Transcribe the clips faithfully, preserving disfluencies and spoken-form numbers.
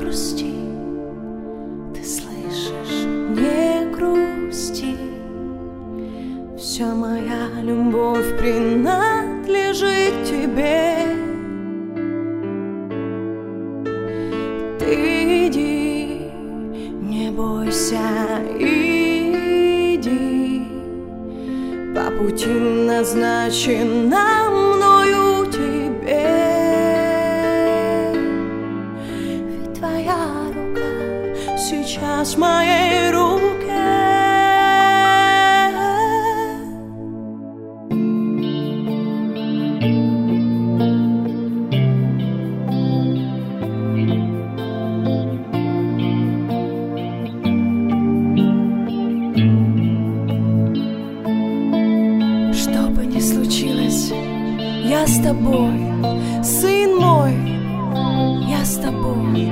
грусти, ты слышишь, не грусти. Вся моя любовь принадлежит тебе. Ты иди, не бойся, иди по пути, назначенному мною тебе. Ведь твоя рука сейчас в моей руке. Я с тобой, сын мой, я с тобой.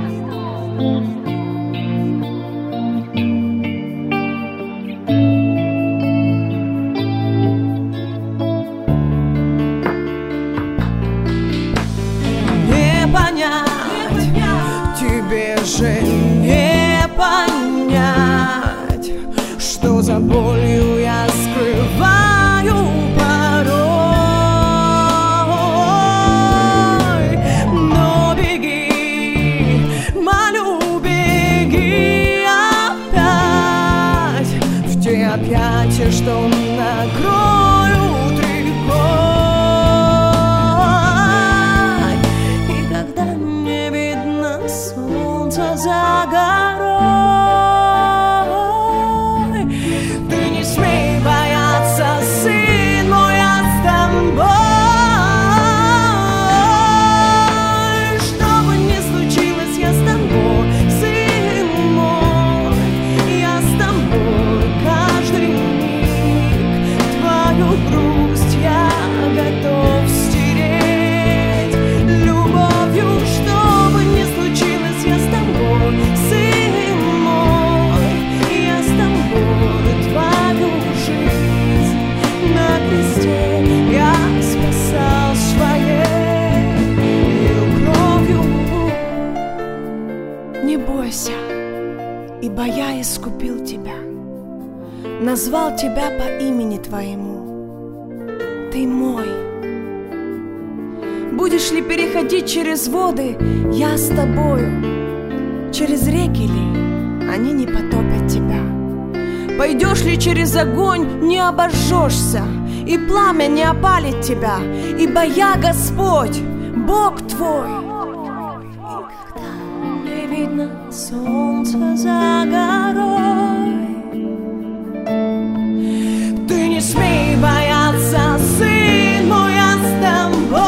Не понять, тебе же не понять, что за болью я скрываю порой. Объятия, что накроют рекой. И когда не видно солнца за горой, ты не смей бояться, сын мой, я с тобой. Что бы ни случилось, я с тобой, сын мой, я с тобой. Каждый миг твою грусть я готов стереть любовью. Что бы ни случилось, я с тобой, сын мой, я с тобой. Твою жизнь на кресте я спасал своей кровью. Не бойся, ибо я искупил тебя, назвал тебя по имени твоему. Ты мой. Будешь ли переходить через воды, я с тобою. Через реки ли, они не потопят тебя. Пойдешь ли через огонь, не обожжешься, и пламя не опалит тебя, ибо я Господь, Бог твой. И когда не видно солнца за горой, ты не смей бояться, сын мой, я с тобой.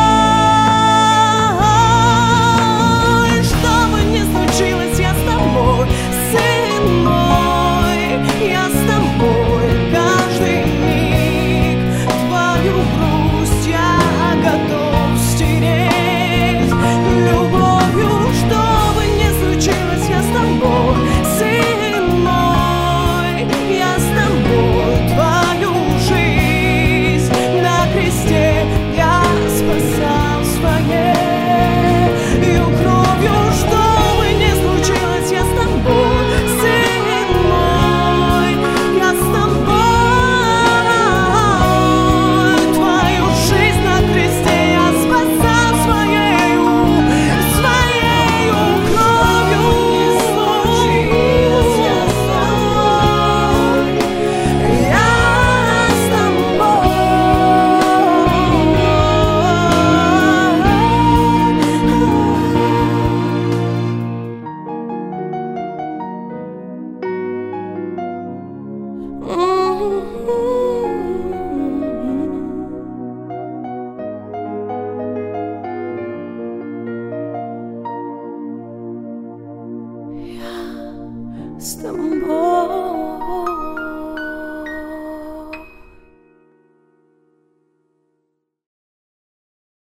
Что бы ни случилось, я с тобой, сын мой, я с тобой. Каждый миг твою грусть я готов стереть любовью. Что бы ни случилось, я с тобой, сын мой, я с тобой. Твою жизнь на кресте я спасал своей кровью. Что бы ни случилось, я с тобой, сын мой, я с тобой. Твою жизнь на кресте я спасал своей, своей кровью. С тобой.